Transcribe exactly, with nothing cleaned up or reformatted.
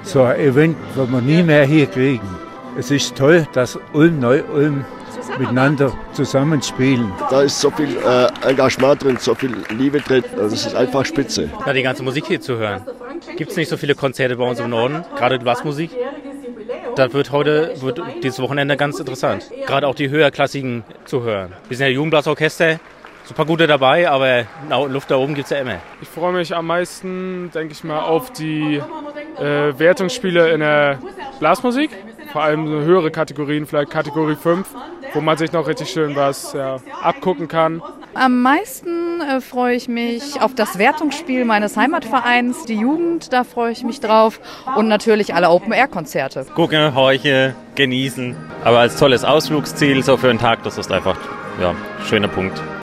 so ein Event, das wir nie mehr hier kriegen. Es ist toll, dass Ulm, Neu-Ulm miteinander zusammenspielen. Da ist so viel äh, Engagement drin, so viel Liebe drin. Das ist einfach spitze. Ja, die ganze Musik hier zu hören. Gibt es nicht so viele Konzerte bei uns im Norden, gerade Blasmusik. Da wird heute, wird dieses Wochenende ganz interessant. Gerade auch die höherklassigen zu hören. Wir sind ja Jugendblasorchester, so ein paar gute dabei, aber Luft da oben gibt es ja immer. Ich freue mich am meisten, denke ich mal, auf die äh, Wertungsspiele in der Blasmusik. Vor allem so höhere Kategorien, vielleicht Kategorie fünf, wo man sich noch richtig schön was ja, abgucken kann. Am meisten äh, freue ich mich auf das Wertungsspiel meines Heimatvereins, die Jugend, da freue ich mich drauf. Und natürlich alle Open-Air-Konzerte. Gucken, horchen, genießen. Aber als tolles Ausflugsziel so für einen Tag, das ist einfach ja, ein schöner Punkt.